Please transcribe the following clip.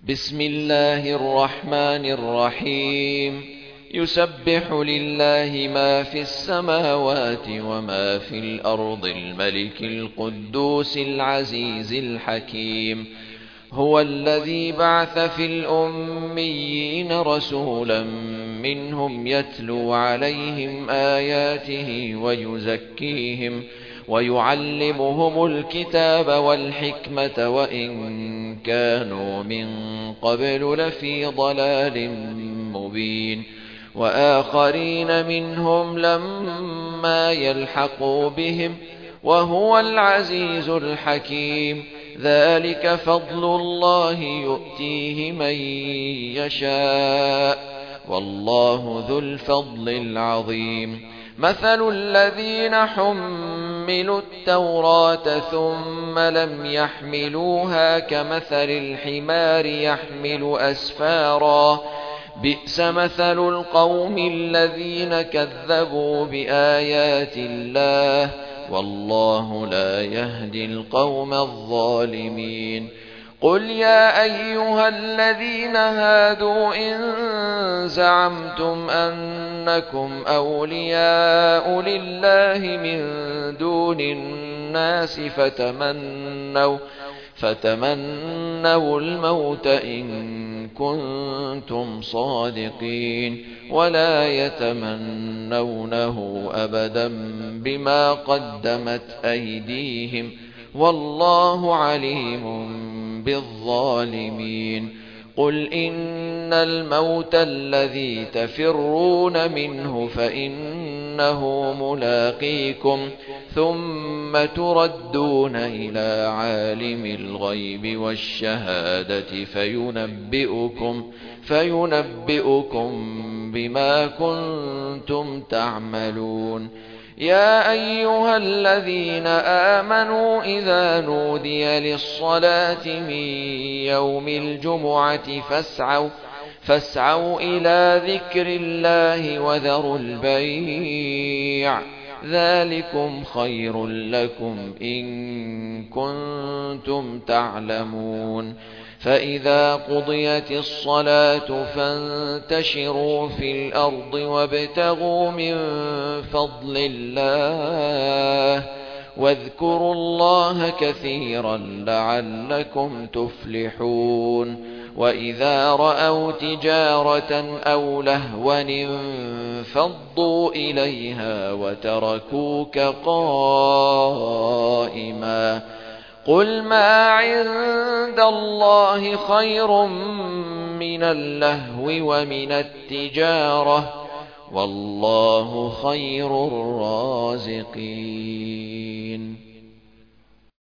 بسم الله الرحمن الرحيم. يسبح لله ما في السماوات وما في الأرض الملك القدوس العزيز الحكيم. هو الذي بعث في الأميين رسولا منهم يتلو عليهم آياته ويزكيهم ويعلمهم الكتاب والحكمة وإن كانوا من قبل لفي ضلال مبين. وآخرين منهم لما يلحقوا بهم وهو العزيز الحكيم. ذلك فضل الله يؤتيه من يشاء والله ذو الفضل العظيم. مثل الذين حملوا التوراة ثم لم يحملوها كمثل الحمار يحمل أسفارا بئس مثل القوم الذين كذبوا بآيات الله والله لا يهدي القوم الظالمين. قل يا أيها الذين هادوا إن زعمتم أنكم أولياء لله من دون الناس فتمنوا الموت إن كنتم صادقين ولا يتمنونه أبدا بما قدمت أيديهم والله عليم بالظالمين. قل إن الموت الذي تفرون منه فإنه ملاقيكم ثم تردون إلى عالم الغيب والشهادة فينبئكم بما كنتم تعملون. يا أيها الذين آمنوا إذا نودي للصلاة من يوم الجمعة فاسعوا إلى ذكر الله وذروا البيع ذلكم خير لكم إن كنتم تعلمون. فإذا قضيت الصلاة فانتشروا في الأرض وابتغوا من فضل الله واذكروا الله كثيرا لعلكم تفلحون. وإذا رأوا تجارة أو لهوا انفضوا إليها وتركوك قائما. قل ما عند الله خير من اللهو ومن التجارة والله خير الرازقين.